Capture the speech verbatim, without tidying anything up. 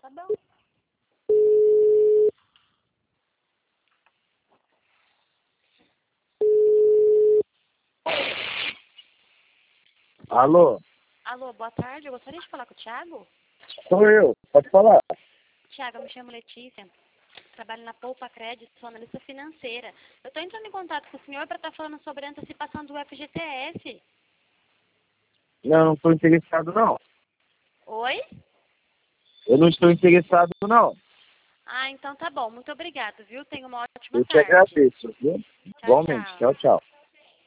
Tá bom. Alô? Alô, boa tarde. Eu gostaria de falar com o Thiago. Sou eu, pode falar. Thiago, eu me chamo Letícia. Trabalho na Poupa Crédito, sou analista financeira. Eu estou entrando em contato com o senhor para estar falando sobre a antecipação do F G T S. Não, não estou interessado não. Oi? Eu não estou interessado não. Ah, então tá bom. Muito obrigado, viu? Tenha uma ótima Eu te tarde. agradeço, viu? Tchau, Igualmente. tchau. Tchau, tchau.